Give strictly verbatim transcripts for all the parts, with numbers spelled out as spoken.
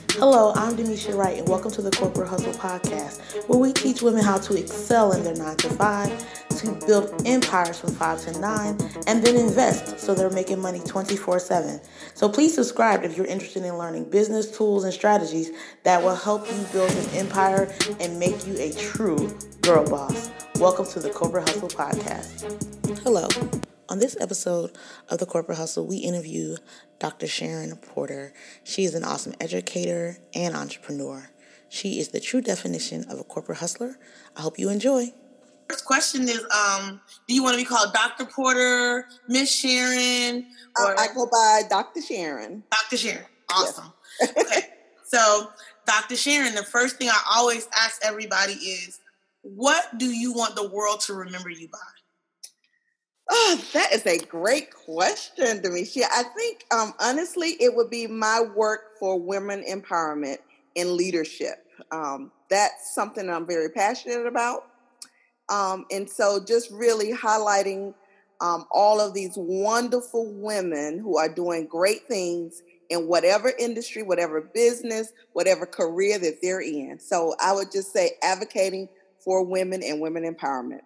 Hello, I'm Denisha Wright, and welcome to the Corporate Hustle Podcast, where we teach women how to excel in their nine to five, to build empires from five to nine, and then invest so they're making money twenty-four seven. So please subscribe if you're interested in learning business tools and strategies that will help you build an empire and make you a true girl boss. Welcome to the Corporate Hustle Podcast. Hello. On this episode of The Corporate Hustle, we interview Doctor Sharon Porter. She is an awesome educator and entrepreneur. She is the true definition of a corporate hustler. I hope you enjoy. First question is, um, do you want to be called Doctor Porter, Miss Sharon? Or I go by Doctor Sharon. Doctor Sharon. Awesome. Yes. Okay. So, Doctor Sharon, the first thing I always ask everybody is, what do you want the world to remember you by? Oh, that is a great question, Demetria. I think, um, honestly, it would be my work for women empowerment and leadership. Um, that's something I'm very passionate about. Um, and so just really highlighting um, all of these wonderful women who are doing great things in whatever industry, whatever business, whatever career that they're in. So I would just say advocating for women and women empowerment.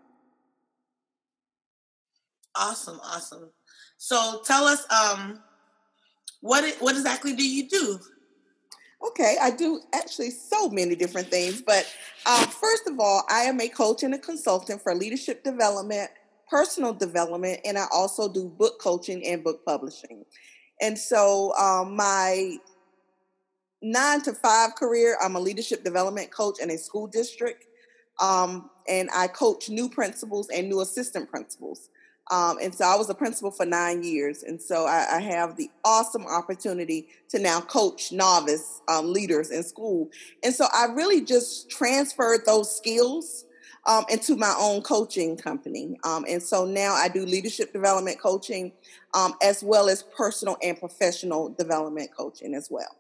Awesome, awesome. So tell us, um, what what exactly do you do? Okay, I do actually so many different things, but um, first of all, I am a coach and a consultant for leadership development, personal development, and I also do book coaching and book publishing. And so um, my nine to five career, I'm a leadership development coach in a school district, um, and I coach new principals and new assistant principals. Um, and so I was a principal for nine years. And so I, I have the awesome opportunity to now coach novice um, leaders in school. And so I really just transferred those skills um, into my own coaching company. Um, and so now I do leadership development coaching um, as well as personal and professional development coaching as well.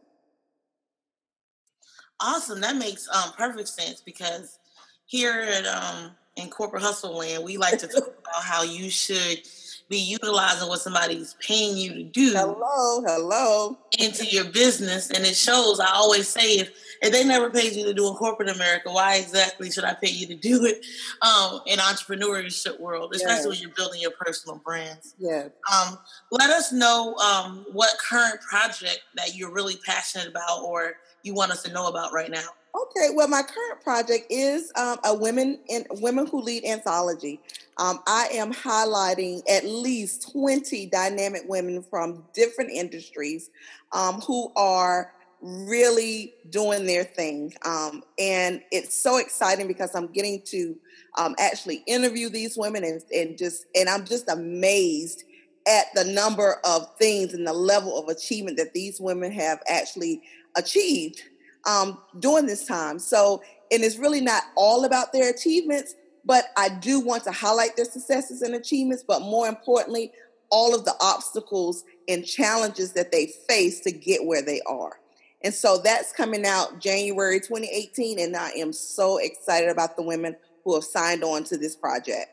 Awesome. That makes um, perfect sense because here at um, in Corporate Hustle Land, we like to talk about how you should be utilizing what somebody's paying you to do. Hello, hello. Into your business. And it shows, I always say, if, if they never paid you to do in corporate America, why exactly should I pay you to do it um, in entrepreneurship world, especially yes. when you're building your personal brands? Yes. Um, let us know um, what current project that you're really passionate about or you want us to know about right now. Okay, well, my current project is um, a women in women who lead anthology. Um, I am highlighting at least twenty dynamic women from different industries um, who are really doing their thing. Um, and it's so exciting because I'm getting to um, actually interview these women and, and just and I'm just amazed at the number of things and the level of achievement that these women have actually achieved um, during this time. So, and it's really not all about their achievements, but I do want to highlight their successes and achievements, but more importantly, all of the obstacles and challenges that they face to get where they are. And so that's coming out January twenty eighteen, and I am so excited about the women who have signed on to this project.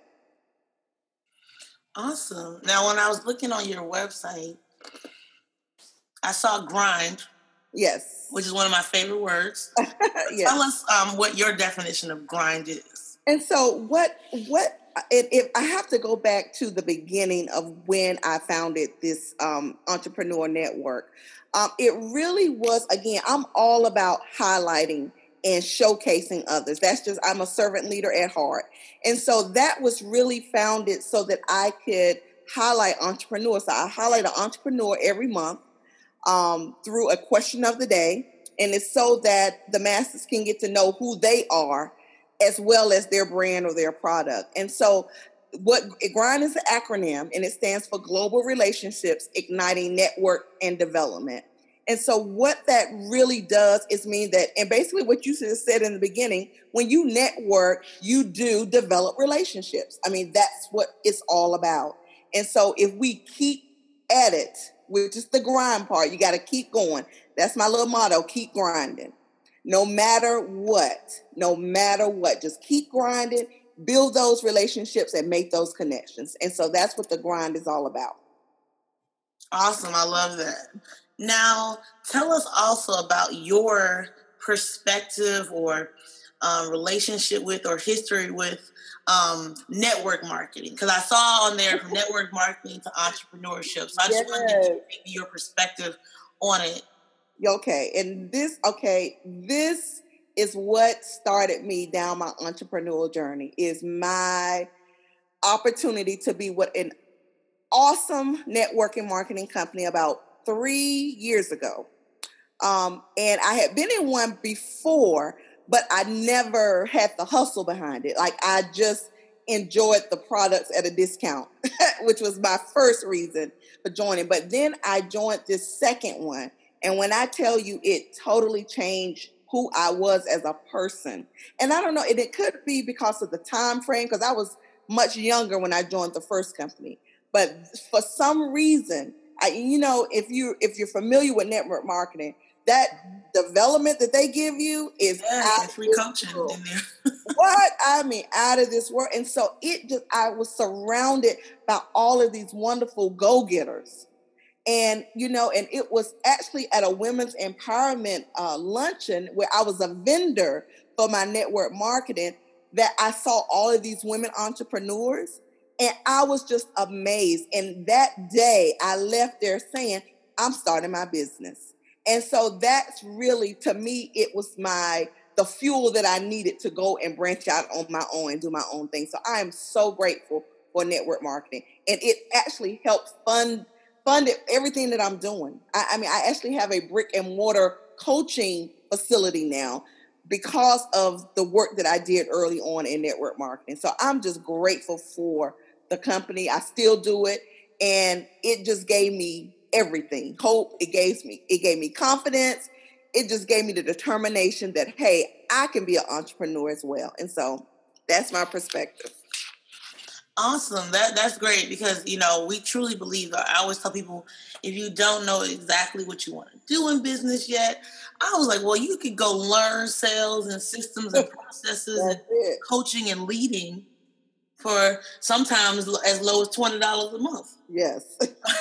Awesome. Now, when I was looking on your website, I saw grind. Yes. Which is one of my favorite words. Yes. Tell us um, what your definition of grind is. And so what, what, if I have to go back to the beginning of when I founded this um, entrepreneur network, um, it really was, again, I'm all about highlighting and showcasing others. That's just, I'm a servant leader at heart. And so that was really founded so that I could highlight entrepreneurs. So I highlight an entrepreneur every month um, through a question of the day. And it's so that the masses can get to know who they are as well as their brand or their product. And so what GRIND is an acronym, and it stands for Global Relationships Igniting Network and Development. And so what that really does is mean that, and basically what you just said in the beginning, when you network, you do develop relationships. I mean, that's what it's all about. And so if we keep at it, which is the grind part, you got to keep going. That's my little motto, keep grinding. No matter what, no matter what, just keep grinding, build those relationships and make those connections. And so that's what the grind is all about. Awesome. I love that. Now, tell us also about your perspective or um, relationship with or history with um, network marketing. Because I saw on there from network marketing to entrepreneurship. So I just yes. wanted to get maybe your perspective on it. Okay. And this, okay, this is what started me down my entrepreneurial journey, is my opportunity to be with an awesome networking marketing company about three years ago. Um, and I had been in one before, but I never had the hustle behind it. Like, I just enjoyed the products at a discount, which was my first reason for joining. But then I joined this second one. And when I tell you, it totally changed who I was as a person. And I don't know, and it could be because of the time frame, because I was much younger when I joined the first company. But for some reason, I, you know, if you if you're familiar with network marketing, that development that they give you is yeah, free coaching in there. What I mean, out of this world. And so it just, I was surrounded by all of these wonderful go-getters. And, you know, and it was actually at a women's empowerment uh, luncheon where I was a vendor for my network marketing that I saw all of these women entrepreneurs. And I was just amazed. And that day I left there saying, I'm starting my business. And so that's really, to me, it was my, the fuel that I needed to go and branch out on my own and do my own thing. So I am so grateful for network marketing. And it actually helped fund funded everything that I'm doing. I, I mean, I actually have a brick and mortar coaching facility now because of the work that I did early on in network marketing. So I'm just grateful for the company. I still do it. And it just gave me everything. Hope. It gave me, it gave me confidence. It just gave me the determination that, hey, I can be an entrepreneur as well. And so that's my perspective. Awesome. That that's great, because, you know, we truly believe that. I always tell people, if you don't know exactly what you want to do in business yet, I was like, well, you could go learn sales and systems and processes and it. coaching and leading for sometimes as low as twenty dollars a month. Yes.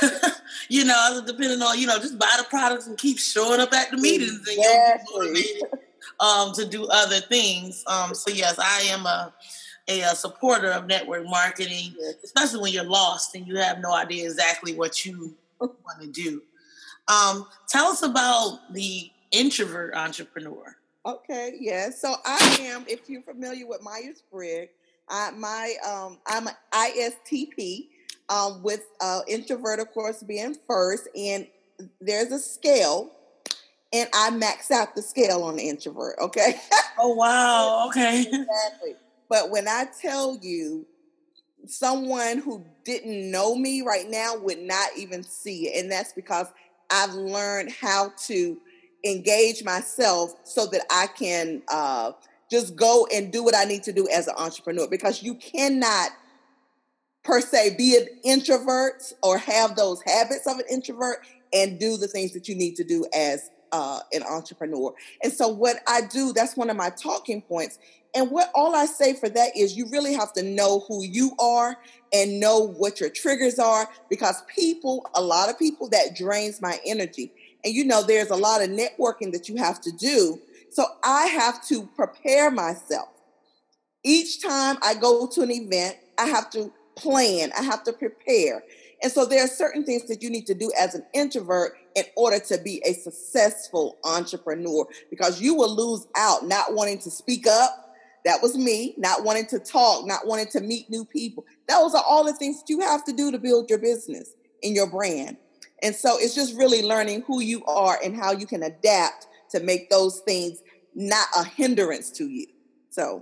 You know, depending on, you know, just buy the products and keep showing up at the meetings exactly. and you'll be motivated um, to do other things. Um, so yes, I am a A, a supporter of network marketing, yes. especially when you're lost and you have no idea exactly what you want to do. Um, tell us about the introvert entrepreneur. Okay, yes. Yeah. So I am, if you're familiar with Myers-Briggs, I, my um, I'm an I S T P um, with uh, introvert, of course, being first. And there's a scale, and I max out the scale on the introvert. Okay. Oh wow. Okay. Exactly. But when I tell you, someone who didn't know me right now would not even see it. And that's because I've learned how to engage myself so that I can uh, just go and do what I need to do as an entrepreneur. Because you cannot, per se, be an introvert or have those habits of an introvert and do the things that you need to do as uh, an entrepreneur. And so what I do, that's one of my talking points. And what all I say for that is you really have to know who you are and know what your triggers are, because people, a lot of people, that drains my energy. And, you know, there's a lot of networking that you have to do. So I have to prepare myself. Each time I go to an event, I have to plan. I have to prepare. And so there are certain things that you need to do as an introvert in order to be a successful entrepreneur, because you will lose out not wanting to speak up. That was me, not wanting to talk, not wanting to meet new people. Those are all the things that you have to do to build your business and your brand. And so it's just really learning who you are and how you can adapt to make those things not a hindrance to you. So.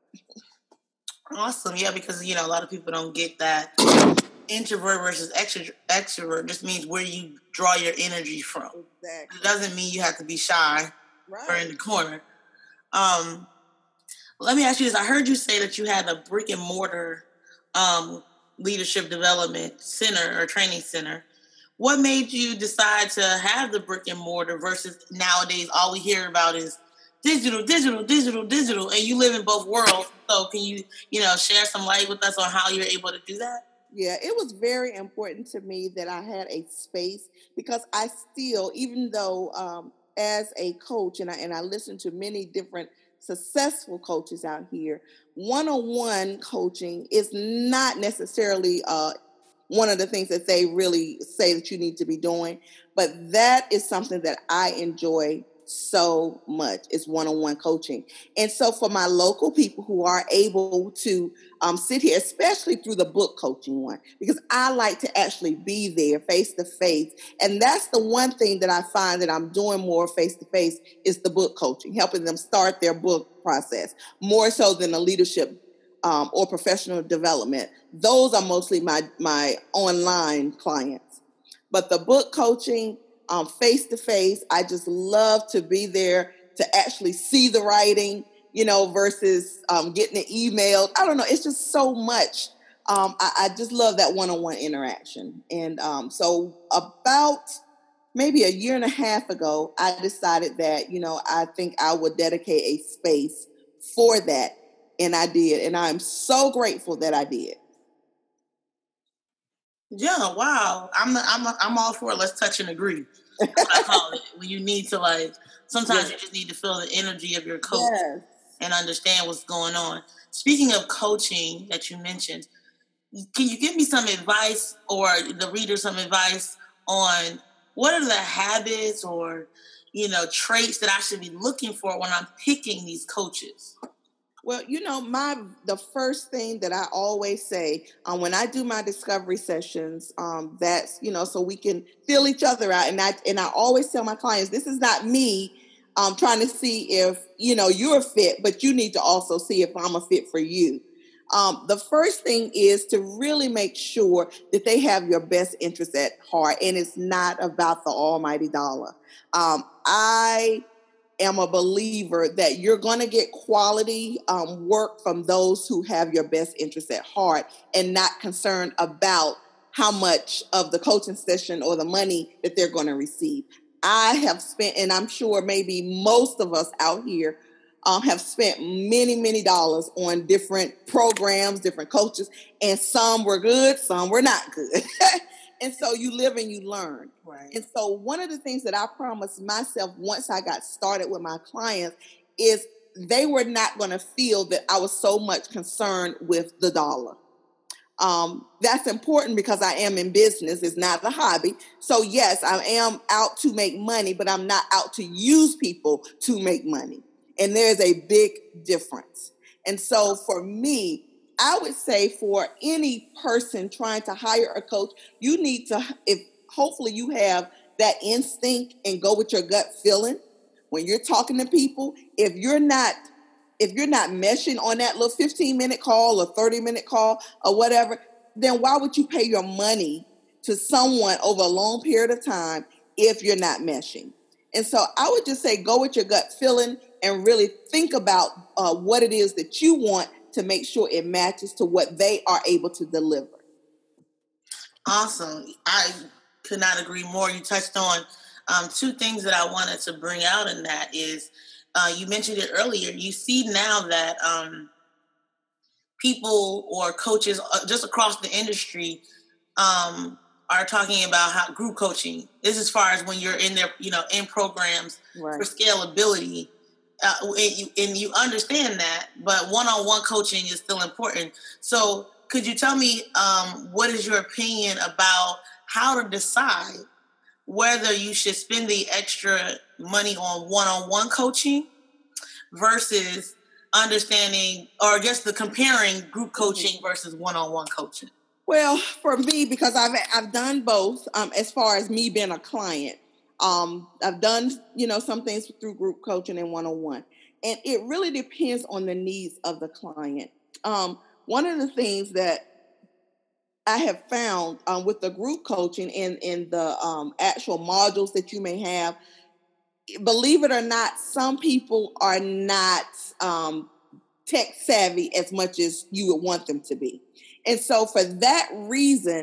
Awesome. Yeah, because, you know, a lot of people don't get that. Introvert versus extro- extrovert just means where you draw your energy from. Exactly. It doesn't mean you have to be shy right. or in the corner. Um, let me ask you this. I heard you say that you had a brick and mortar um, leadership development center or training center. What made you decide to have the brick and mortar versus nowadays all we hear about is digital, digital, digital, digital, and you live in both worlds. So can you, you know, share some light with us on how you're able to do that? Yeah, it was very important to me that I had a space because I still, even though um, as a coach, and I and I listen to many different successful coaches out here, one-on-one coaching is not necessarily uh, one of the things that they really say that you need to be doing. But that is something that I enjoy so much is one-on-one coaching. And so for my local people who are able to um, sit here, especially through the book coaching one, because I like to actually be there face to face. And that's the one thing that I find that I'm doing more face to face is the book coaching, helping them start their book process more so than the leadership um, or professional development. Those are mostly my, my online clients. But the book coaching, um, face-to-face, I just love to be there to actually see the writing, you know, versus um, getting it emailed. I don't know. It's just so much. Um, I, I just love that one-on-one interaction. And um, so about maybe a year and a half ago, I decided that, you know, I think I would dedicate a space for that. And I did. And I'm so grateful that I did. Yeah, wow. I'm I'm I'm all for it. Let's touch and agree. That's what I call it. When you need to like, sometimes yes. you just need to feel the energy of your coach yes. and understand what's going on. Speaking of coaching that you mentioned, can you give me some advice or the reader some advice on what are the habits or, you know, traits that I should be looking for when I'm picking these coaches? Well, you know, my the first thing that I always say um, when I do my discovery sessions, um, that's, you know, so we can feel each other out. And I and I always tell my clients, this is not me um, trying to see if, you know, you're a fit, but you need to also see if I'm a fit for you. Um, the first thing is to really make sure that they have your best interest at heart. And it's not about the almighty dollar. Um, I am a believer that you're going to get quality um, work from those who have your best interest at heart and not concerned about how much of the coaching session or the money that they're going to receive. I have spent, and I'm sure maybe most of us out here um, have spent many, many dollars on different programs, different coaches, and some were good, some were not good. And so you live and you learn. Right. And so one of the things that I promised myself once I got started with my clients is they were not going to feel that I was so much concerned with the dollar. Um, that's important because I am in business. It's not a hobby. So yes, I am out to make money, but I'm not out to use people to make money. And there's a big difference. And so for me, I would say for any person trying to hire a coach, you need to, if hopefully you have that instinct and go with your gut feeling when you're talking to people. If you're not, if you're not meshing on that little fifteen minute call or thirty minute call or whatever, then why would you pay your money to someone over a long period of time if you're not meshing? And so I would just say, go with your gut feeling and really think about uh, what it is that you want to make sure it matches to what they are able to deliver. Awesome. I could not agree more. You touched on um, two things that I wanted to bring out in that is, uh, you mentioned it earlier. You see now that um, people or coaches uh, just across the industry um, are talking about how group coaching is as far as when you're in there, you know, in programs right. for scalability. Uh, and, you, and you understand that, but one-on-one coaching is still important. So could you tell me um, what is your opinion about how to decide whether you should spend the extra money on one-on-one coaching versus understanding, or I guess the comparing group coaching versus one-on-one coaching? Well, for me, because I've I've done both um, as far as me being a client. Um, I've done, you know, some things through group coaching and one-on-one. And it really depends on the needs of the client. Um, one of the things that I have found um, with the group coaching and, and the um, actual modules that you may have, believe it or not, some people are not um, tech savvy as much as you would want them to be. And so for that reason,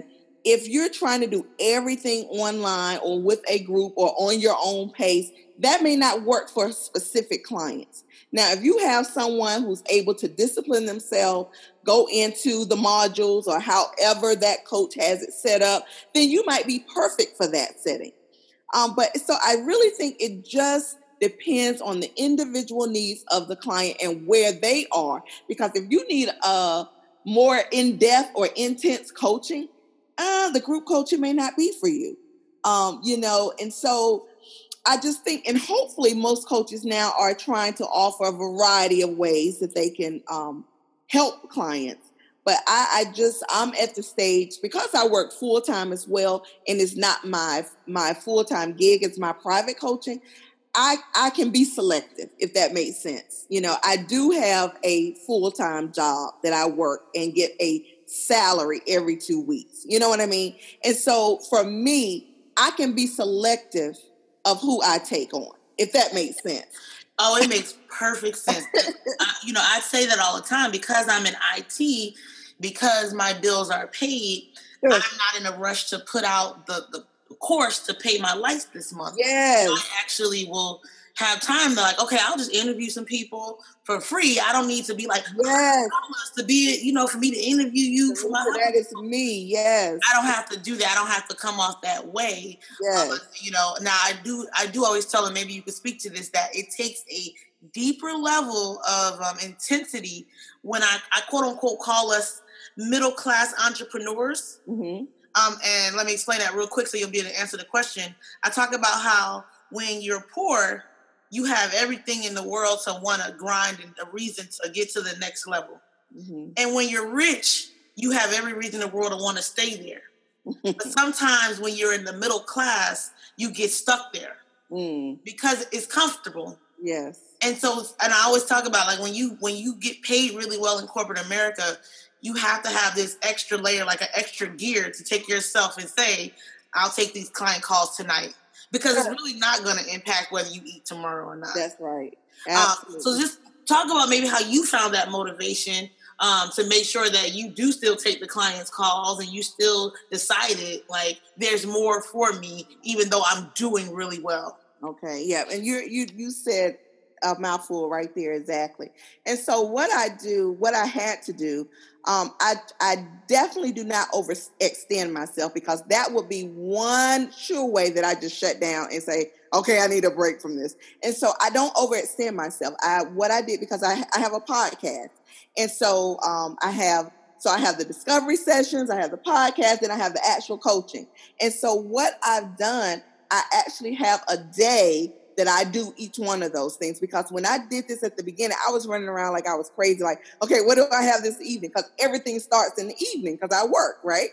if you're trying to do everything online or with a group or on your own pace, that may not work for specific clients. Now, if you have someone who's able to discipline themselves, go into the modules or however that coach has it set up, then you might be perfect for that setting. Um, but so I really think it just depends on the individual needs of the client and where they are. Because if you need a more in-depth or intense coaching, uh, the group coaching may not be for you. Um, you know, and so I just think, and hopefully most coaches now are trying to offer a variety of ways that they can um, help clients. But I, I just, I'm at the stage, because I work full-time as well, and it's not my my full-time gig, it's my private coaching, I, I can be selective, if that makes sense. You know, I do have a full-time job that I work and get a salary every two weeks. You know what I mean? And so for me, I can be selective of who I take on, if that makes sense. Oh, it makes perfect sense. I, you know, I say that all the time because I'm in I T, because my bills are paid. Sure. I'm not in a rush to put out the, the course to pay my lights this month. Yes. So I actually will have time to like, okay, I'll just interview some people for free. I don't need to be like, yes, to be, you know, for me to interview you. For my that is me. Yes. I don't have to do that. I don't have to come off that way. Yes. Um, you know, now I do, I do always tell them, maybe you could speak to this, that it takes a deeper level of um, intensity when I, I quote unquote call us middle-class entrepreneurs. Mm-hmm. Um, and let me explain that real quick so you'll be able to answer the question. I talk about how when you're poor, you have everything in the world to want to grind and a reason to get to the next level. Mm-hmm. And when you're rich, you have every reason in the world to want to stay there. But sometimes when you're in the middle class, you get stuck there mm. because it's comfortable. Yes. And so, and I always talk about like when you when you get paid really well in corporate America, you have to have this extra layer, like an extra gear to take yourself and say, I'll take these client calls tonight. Because it's really not going to impact whether you eat tomorrow or not. That's right. Um, so just talk about maybe how you found that motivation um, to make sure that you do still take the client's calls and you still decided like there's more for me, even though I'm doing really well. Okay. Yeah. And you you you said a mouthful right there. Exactly. And so what I do, what I had to do, um, I, I definitely do not overextend myself, because that would be one sure way that I just shut down and say, okay, I need a break from this. And so I don't overextend myself. I, what I did, because I, I have a podcast. And so um, I have, so I have the discovery sessions, I have the podcast, and I have the actual coaching. And so what I've done, I actually have a day that I do each one of those things, because when I did this at the beginning, I was running around like I was crazy. Like, okay, what do I have this evening? Because everything starts in the evening because I work, right?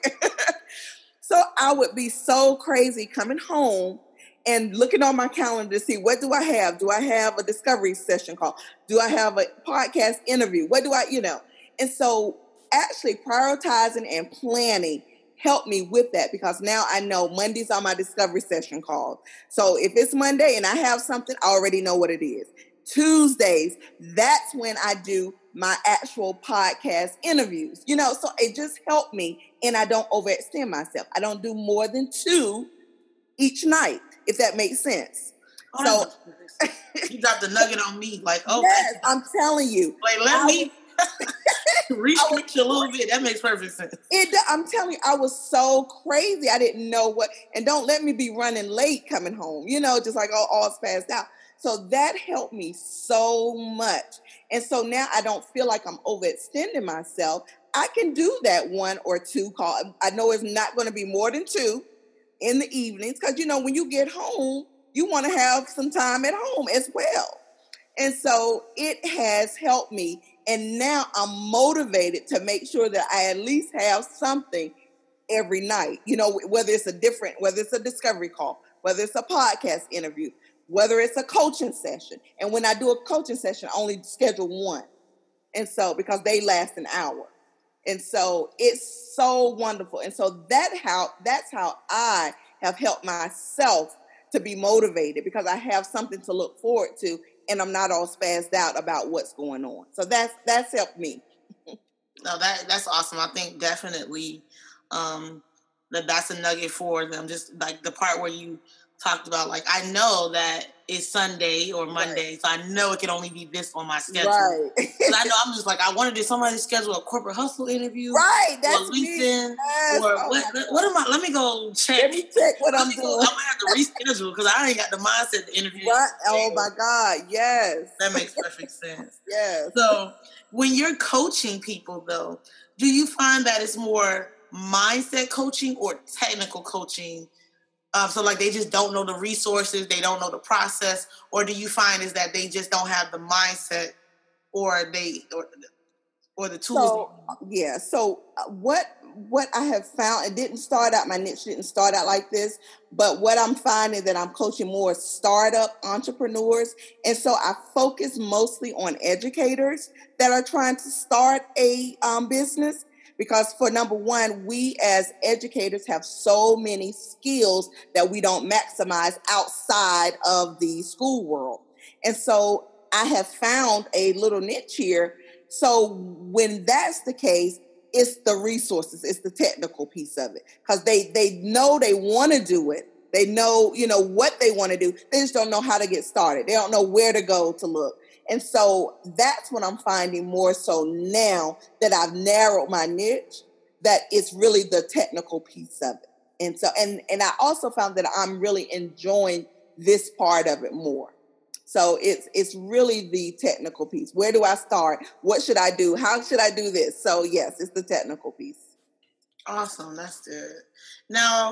So I would be so crazy coming home and looking on my calendar to see, what do I have? Do I have a discovery session call? Do I have a podcast interview? What do I, you know? And so actually prioritizing and planning help me with that, because now I know Mondays are my discovery session calls. So if it's Monday and I have something, I already know what it is. Tuesdays, that's when I do my actual podcast interviews, you know, so it just helped me, and I don't overextend myself. I don't do more than two each night, if that makes sense. Oh, so you got the nugget on me, like, oh, yes, I'm telling you. Like, let I me research a little bit. That makes perfect sense. It, I'm telling you, I was so crazy. I didn't know what, and don't let me be running late coming home, you know, just like all, all spazzed out. So that helped me so much. And so now I don't feel like I'm overextending myself. I can do that one or two call. I know it's not going to be more than two in the evenings, because, you know, when you get home, you want to have some time at home as well. And so it has helped me. And now I'm motivated to make sure that I at least have something every night, you know, whether it's a different, whether it's a discovery call, whether it's a podcast interview, whether it's a coaching session. And when I do a coaching session, I only schedule one. And so, because they last an hour. And so it's so wonderful. And so that how that's how I have helped myself to be motivated, because I have something to look forward to, and I'm not all spazzed out about what's going on. So that's that's helped me. No, that that's awesome. I think definitely um, that that's a nugget for them. Just like the part where you talked about, like, I know that it's Sunday or Monday, right. So I know it can only be this on my schedule. Right. Because I know I'm just like, I wanted to somebody schedule a corporate hustle interview. Right. That's or LinkedIn. Yes. Or oh what, what am I? Let me go check. Let me check what Let I'm me doing. Go, I might have to reschedule because I ain't got the mindset to interview. Right. Oh my God. Yes. That makes perfect sense. Yes. So when you're coaching people though, do you find that it's more mindset coaching or technical coaching? Um, so like they just don't know the resources, they don't know the process, or do you find is that they just don't have the mindset or they or, or the tools? So yeah, so what what I have found, it didn't start out, my niche didn't start out like this, but what I'm finding that I'm coaching more startup entrepreneurs. And so I focus mostly on educators that are trying to start a um, business. Because for number one, we as educators have so many skills that we don't maximize outside of the school world. And so I have found a little niche here. So when that's the case, it's the resources, it's the technical piece of it. Because they, they know they want to do it. They know, you know, what they want to do. They just don't know how to get started. They don't know where to go to look. And so that's what I'm finding more so now that I've narrowed my niche, that it's really the technical piece of it. And so, and, and I also found that I'm really enjoying this part of it more. So it's, it's really the technical piece. Where do I start? What should I do? How should I do this? So yes, it's the technical piece. Awesome. That's good. Now,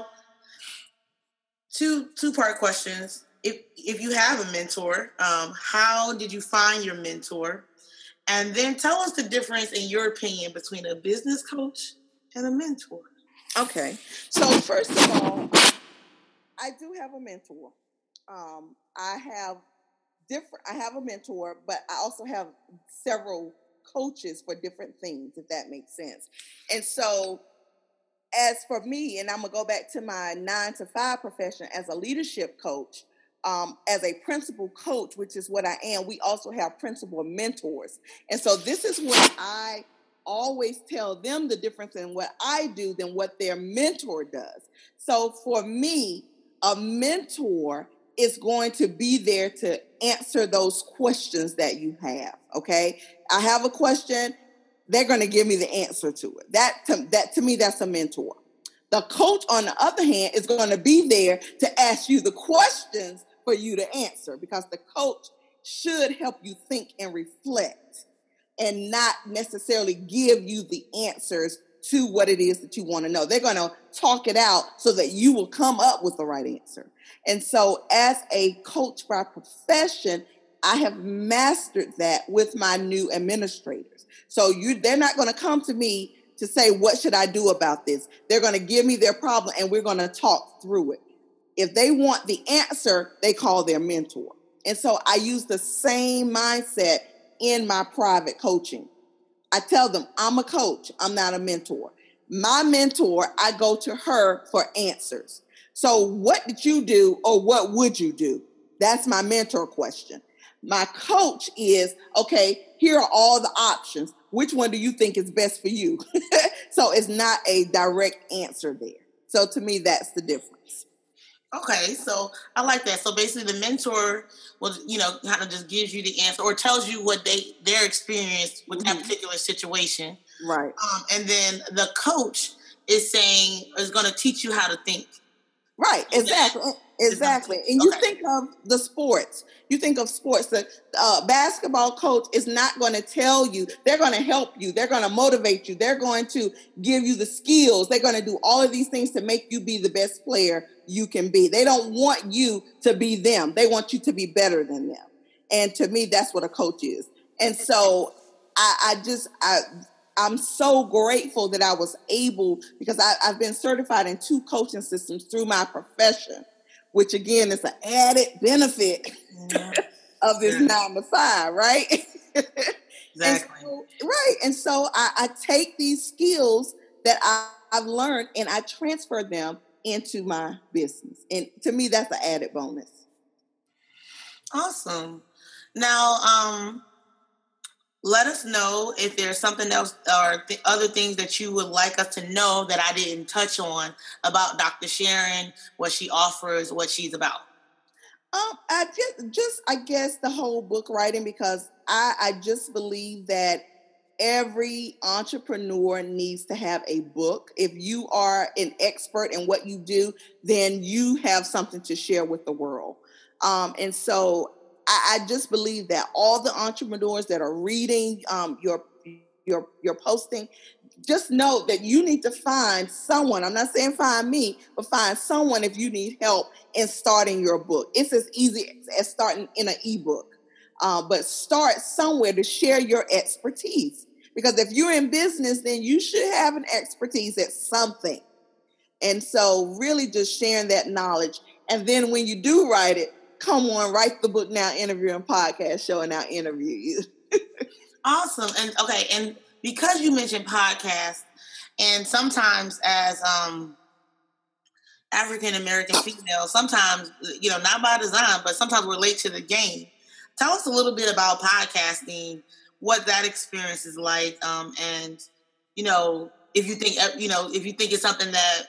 two, two part questions. If if you have a mentor, um, how did you find your mentor? And then tell us the difference, in your opinion, between a business coach and a mentor. Okay. So first of all, I do have a mentor. Um, I have different. I have a mentor, but I also have several coaches for different things, if that makes sense. And so, as for me, and I'm gonna go back to my nine to five profession as a leadership coach. Um, as a principal coach, which is what I am, we also have principal mentors. And so this is what I always tell them, the difference in what I do than what their mentor does. So for me, a mentor is going to be there to answer those questions that you have, okay? I have a question, they're going to give me the answer to it. That to, that to me, that's a mentor. The coach, on the other hand, is going to be there to ask you the questions for you to answer, because the coach should help you think and reflect and not necessarily give you the answers to what it is that you want to know. They're going to talk it out so that you will come up with the right answer. And so as a coach by profession, I have mastered that with my new administrators. So you, they're not going to come to me to say, what should I do about this? They're going to give me their problem and we're going to talk through it. If they want the answer, they call their mentor. And so I use the same mindset in my private coaching. I tell them, I'm a coach, I'm not a mentor. My mentor, I go to her for answers. So what did you do, or what would you do? That's my mentor question. My coach is, okay, here are all the options. Which one do you think is best for you? So it's not a direct answer there. So to me, that's the difference. Okay, so I like that. So basically the mentor will, you know, kind of just gives you the answer or tells you what they, their experience with mm-hmm. that particular situation. Right. Um, and then the coach is saying, is going to teach you how to think. Right, exactly. Exactly. And you okay. think of the sports. You think of sports. The uh, basketball coach is not going to tell you. They're going to help you. They're going to motivate you. They're going to give you the skills. They're going to do all of these things to make you be the best player you can be. They don't want you to be them. They want you to be better than them. And to me, that's what a coach is. And so I, I just... I. I'm so grateful that I was able, because I, I've been certified in two coaching systems through my profession, which again is an added benefit yeah. of this yeah. nine to five, right? Exactly. And so, right. And so I, I take these skills that I, I've learned and I transfer them into my business. And to me, that's an added bonus. Awesome. Now, um, let us know if there's something else or th- other things that you would like us to know that I didn't touch on about Doctor Sharon, what she offers, what she's about. Um, I just, just I guess the whole book writing, because I, I just believe that every entrepreneur needs to have a book. If you are an expert in what you do, then you have something to share with the world. Um, and so I, I just believe that all the entrepreneurs that are reading um, your your your posting, just know that you need to find someone. I'm not saying find me, but find someone if you need help in starting your book. It's as easy as starting in an ebook, uh, but start somewhere to share your expertise. Because if you're in business, then you should have an expertise at something. And so really just sharing that knowledge. And then when you do write it, come on, write the book now, interview and podcast show, and I'll interview you. Awesome. And okay, and because you mentioned podcasts, and sometimes as um, African-American females, sometimes, you know, not by design, but sometimes we're late to the game. Tell us a little bit about podcasting, what that experience is like, um, and, you know, if you think, you know, if you think it's something that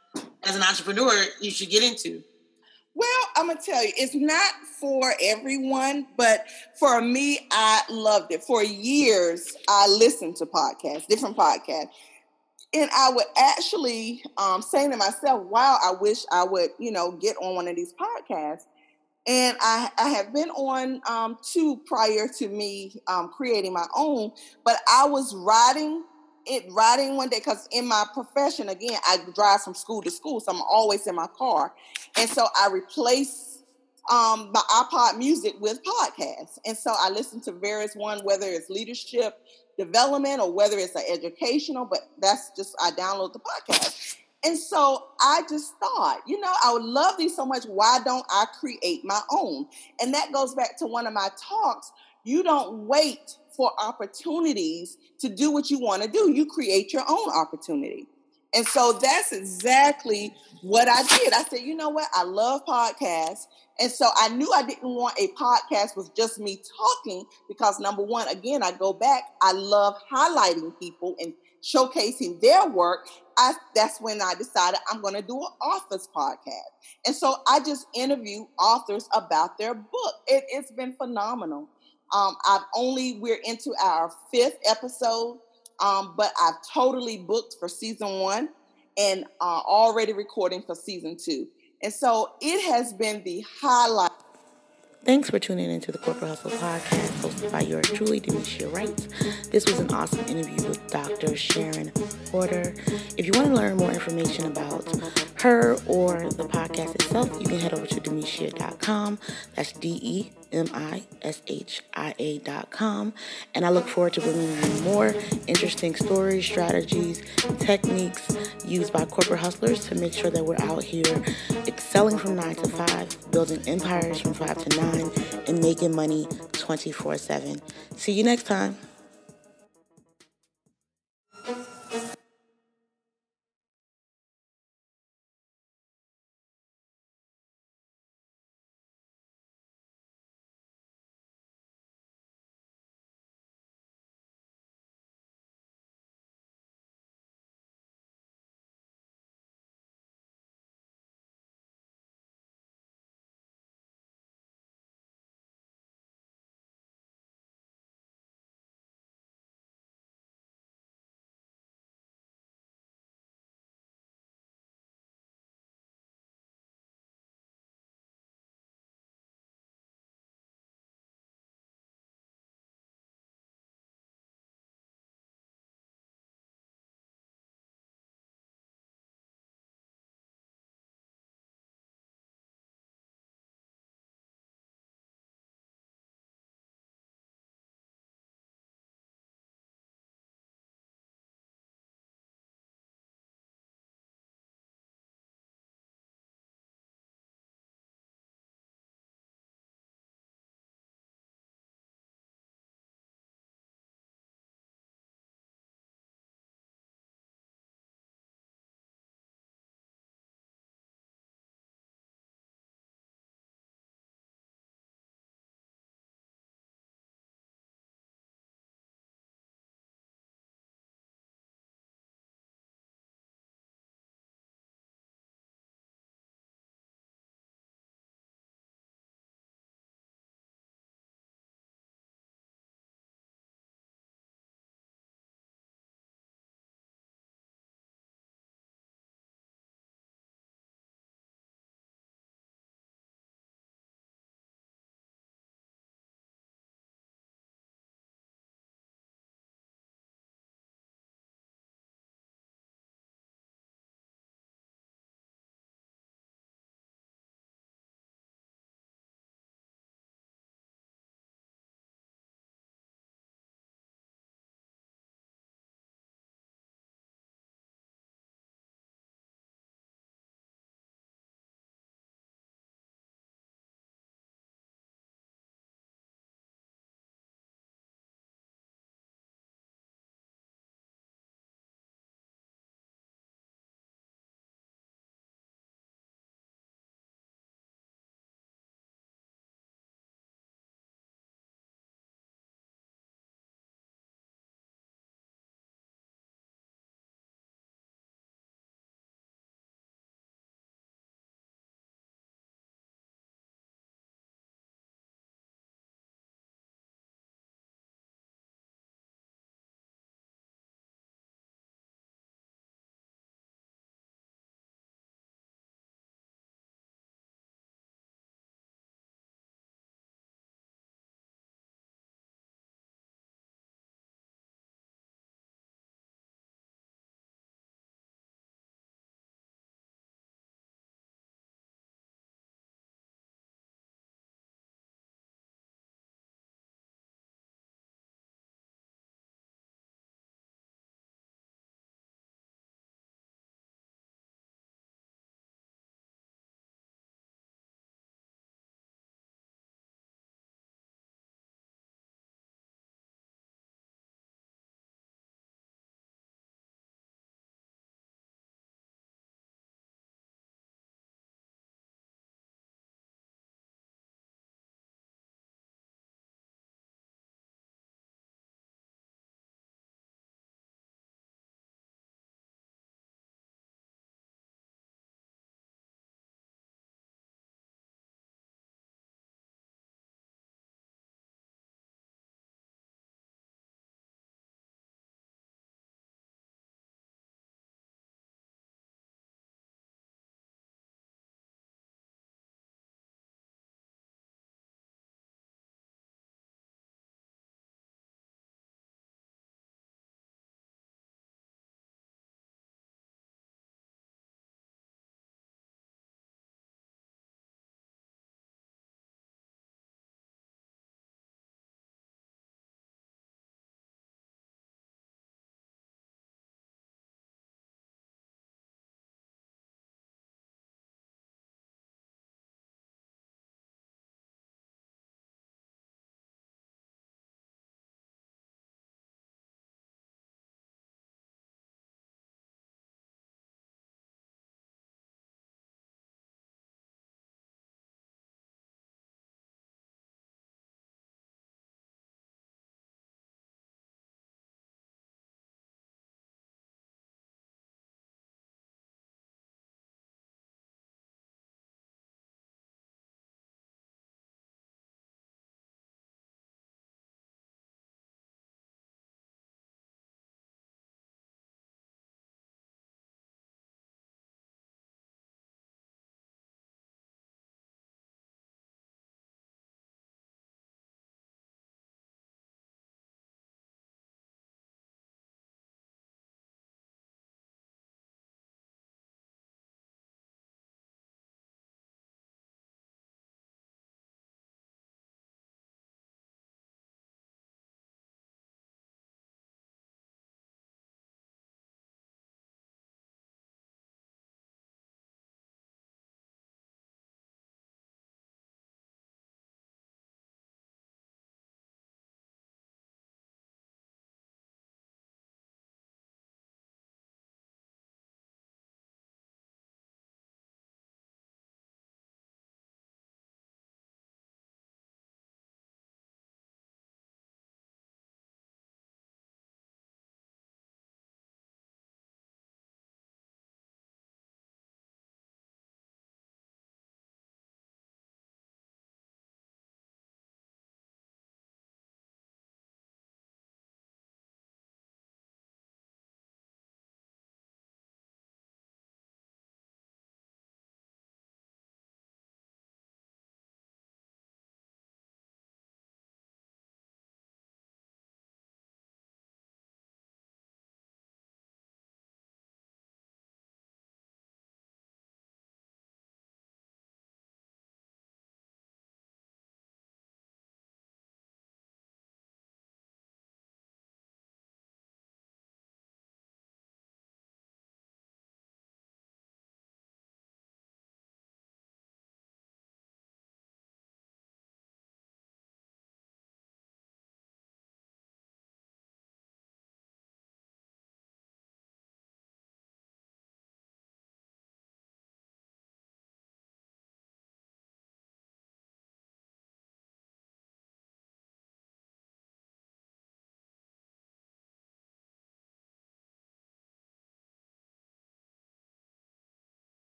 as an entrepreneur you should get into. Well, I'm going to tell you, it's not for everyone, but for me, I loved it. For years, I listened to podcasts, different podcasts. And I would actually um, say to myself, wow, I wish I would, you know, get on one of these podcasts. And I, I have been on um, two prior to me um, creating my own, but I was riding it, riding one day, because in my profession, again, I drive from school to school, so I'm always in my car. And so I replace um, my iPod music with podcasts. And so I listen to various ones, whether it's leadership development or whether it's an educational, but that's just, I download the podcast. And so I just thought, you know, I would love these so much. Why don't I create my own? And that goes back to one of my talks. You don't wait for opportunities to do what you want to do. You create your own opportunity. And so that's exactly what I did. I said, you know what? I love podcasts. And so I knew I didn't want a podcast with just me talking, because number one, again, I go back, I love highlighting people and showcasing their work. I, that's when I decided I'm going to do an author's podcast. And so I just interview authors about their book. It, it's been phenomenal. Um, I've only, we're into our fifth episode, um, but I've totally booked for season one and uh, already recording for season two. And so it has been the highlight. Thanks for tuning into the Corporate Hustle Podcast, hosted by yours truly, Demetria Wright. This was an awesome interview with Doctor Sharon Porter. If you want to learn more information about her or the podcast itself, you can head over to demetria dot com. That's D E M I S H I A dot com. And I look forward to bringing you more interesting stories, strategies, techniques used by corporate hustlers to make sure that we're out here excelling from nine to five, building empires from five to nine, and making money twenty-four seven. See you next time.